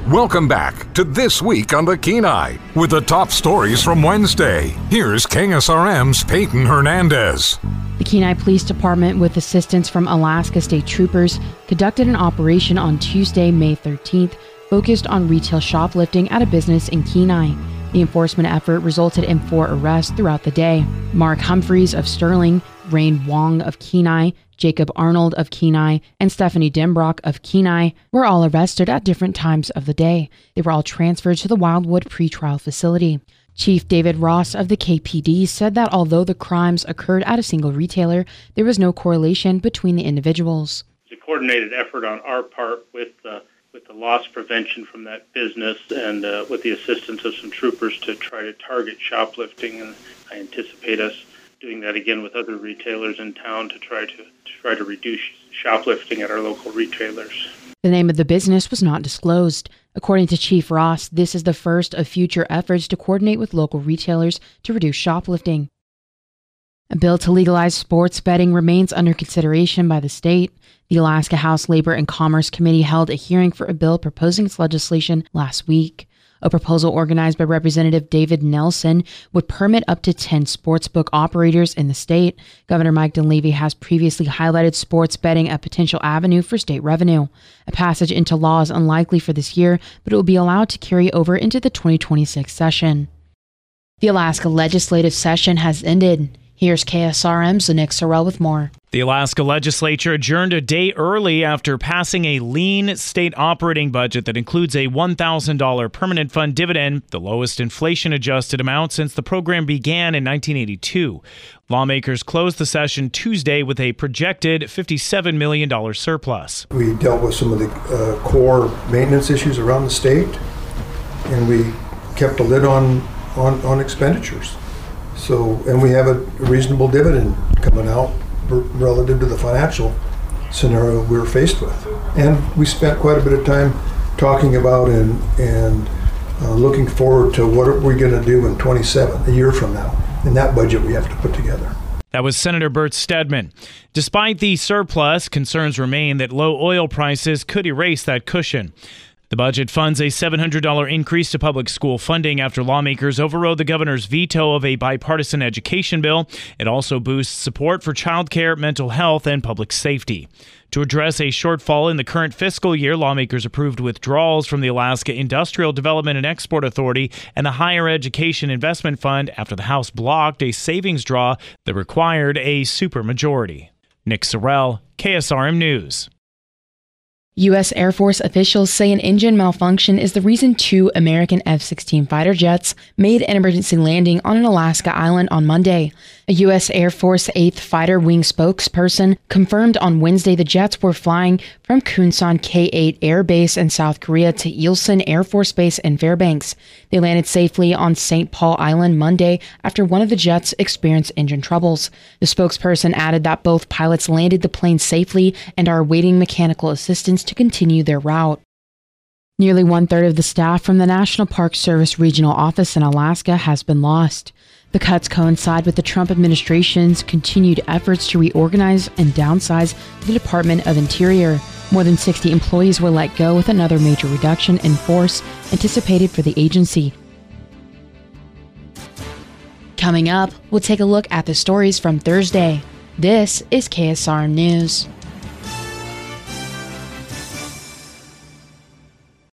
Welcome back to This Week on the Kenai with the top stories from Wednesday. Here's KSRM's Peyton Hernandez. The Kenai Police Department, with assistance from Alaska State Troopers, conducted an operation on Tuesday, May 13th, focused on retail shoplifting at a business in Kenai. The enforcement effort resulted in 4 arrests throughout the day. Mark Humphreys of Sterling, Rain Wong of Kenai, Jacob Arnold of Kenai, and Stephanie Denbrock of Kenai were all arrested at different times of the day. They were all transferred to the Wildwood pretrial facility. Chief David Ross of the KPD said that although the crimes occurred at a single retailer, there was no correlation between the individuals. It's a coordinated effort on our part with the loss prevention from that business and with the assistance of some troopers to try to target shoplifting, and I anticipate us doing that again with other retailers in town to try to reduce shoplifting at our local retailers. The name of the business was not disclosed. According to Chief Ross, this is the first of future efforts to coordinate with local retailers to reduce shoplifting. A bill to legalize sports betting remains under consideration by the state. The Alaska House Labor and Commerce Committee held a hearing for a bill proposing its legislation last week. A proposal organized by Representative David Nelson would permit up to 10 sportsbook operators in the state. Governor Mike Dunleavy has previously highlighted sports betting a potential avenue for state revenue. A passage into law is unlikely for this year, but it will be allowed to carry over into the 2026 session. The Alaska legislative session has ended. Here's KSRM's Nick Sorrell with more. The Alaska legislature adjourned a day early after passing a lean state operating budget that includes a $1,000 permanent fund dividend, the lowest inflation-adjusted amount since the program began in 1982. Lawmakers closed the session Tuesday with a projected $57 million surplus. We dealt with some of the core maintenance issues around the state, and we kept a lid on expenditures. And we have a reasonable dividend coming out relative to the financial scenario we were faced with. And we spent quite a bit of time talking about and looking forward to what are we going to do in 27, a year from now, in that budget we have to put together. That was Senator Bert Stedman. Despite the surplus, concerns remain that low oil prices could erase that cushion. The budget funds a $700 increase to public school funding after lawmakers overrode the governor's veto of a bipartisan education bill. It also boosts support for childcare, mental health, and public safety. To address a shortfall in the current fiscal year, lawmakers approved withdrawals from the Alaska Industrial Development and Export Authority and the Higher Education Investment Fund after the House blocked a savings draw that required a supermajority. Nick Sorrell, KSRM News. U.S. Air Force officials say an engine malfunction is the reason 2 American F-16 fighter jets made an emergency landing on an Alaska island on Monday. A U.S. Air Force 8th Fighter Wing spokesperson confirmed on Wednesday the jets were flying from Kunsan K-8 Air Base in South Korea to Ilsen Air Force Base in Fairbanks. They landed safely on St. Paul Island Monday after one of the jets experienced engine troubles. The spokesperson added that both pilots landed the plane safely and are awaiting mechanical assistance to continue their route. Nearly 1/3 of the staff from the National Park Service Regional Office in Alaska has been lost. The cuts coincide with the Trump administration's continued efforts to reorganize and downsize the Department of Interior. More than 60 employees were let go, with another major reduction in force anticipated for the agency. Coming up, we'll take a look at the stories from Thursday. This is KSRM News.